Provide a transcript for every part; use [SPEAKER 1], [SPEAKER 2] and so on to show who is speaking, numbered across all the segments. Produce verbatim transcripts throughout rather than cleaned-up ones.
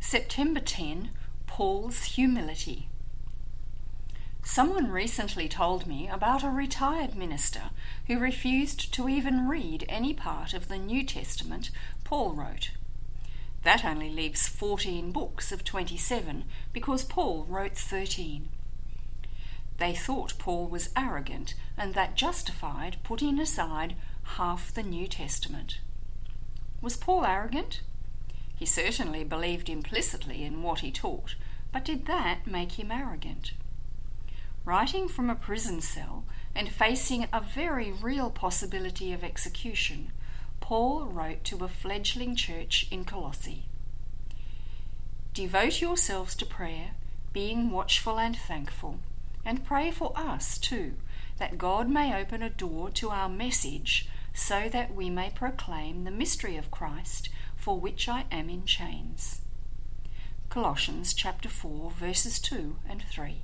[SPEAKER 1] September tenth, Paul's humility. Someone recently told me about a retired minister who refused to even read any part of the New Testament Paul wrote. That only leaves fourteen books of twenty-seven because Paul wrote thirteen. They thought Paul was arrogant, and that justified putting aside half the New Testament. Was Paul arrogant? He certainly believed implicitly in what he taught, but did that make him arrogant? Writing from a prison cell and facing a very real possibility of execution, Paul wrote to a fledgling church in Colossae. Devote yourselves to prayer, being watchful and thankful, and pray for us too, that God may open a door to our message, so that we may proclaim the mystery of Christ, for which I am in chains. Colossians chapter four, verses two and three.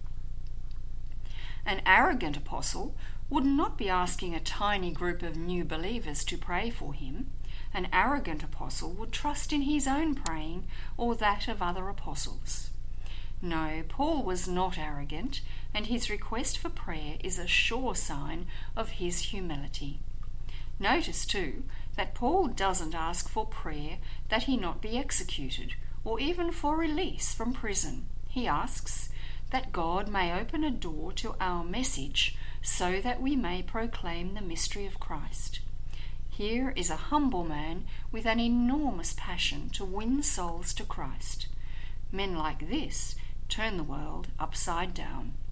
[SPEAKER 1] An arrogant apostle would not be asking a tiny group of new believers to pray for him. An arrogant apostle would trust in his own praying or that of other apostles. No, Paul was not arrogant, and his request for prayer is a sure sign of his humility. Notice, too, that Paul doesn't ask for prayer that he not be executed, or even for release from prison. He asks that God may open a door to our message, so that we may proclaim the mystery of Christ. Here is a humble man with an enormous passion to win souls to Christ. Men like this turn the world upside down.